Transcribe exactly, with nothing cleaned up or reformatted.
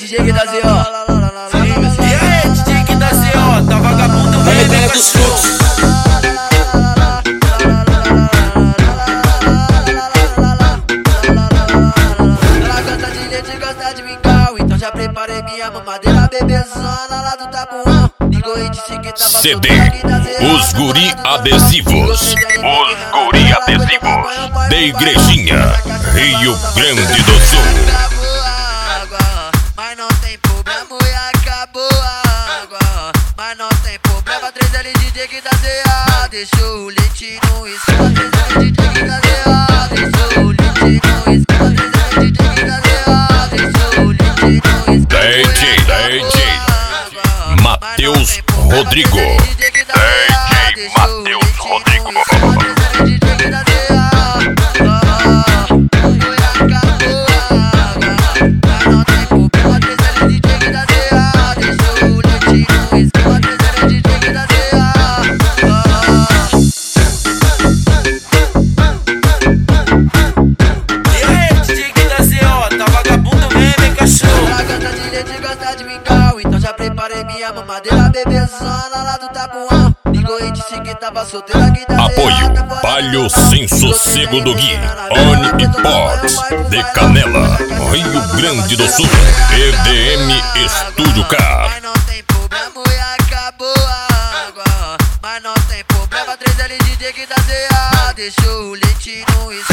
D J que tá Z O. E aí, D J que tá Z O, tá vagabundo mesmo, pega cachorro. dos fluxos. Ela gosta de leite, gosta de mingau, então já preparei minha mamadeira, bebezona lá do Tabuão. Ligou e disse que tava C D Os Guri Adesivos. Os Guri Adesivos de Igrejinha, Rio Grande do Sul. Mas não tem problema, e acabou a água. Mas não tem problema, três L D J que dá Z A. Deixou o leite no escama, três L D J que dá Z A. Deixou o leite no escama, três L D J que dá Z A. Deixou o leite no escama. D J, D J Matheus Rodrigo. D J Matheus Rodrigo. E aí, D J que tá Z O, tá vagabundo mesmo, hein, cachorro. Ela gosta de leite, gosta de mingau, então já preparei minha mamadeira, bebezona lá do Tabuão. Ligou e disse que tava solteira, que tá Apoio Palio Sem Sossego do Gui, On Imports de Canela, Rio Grande do Sul. E D M Estúdio Car. Mas não tem problema, e acabou a água. Mas não tem problema, três L D J que dá Z A. Deixou o leite no escama.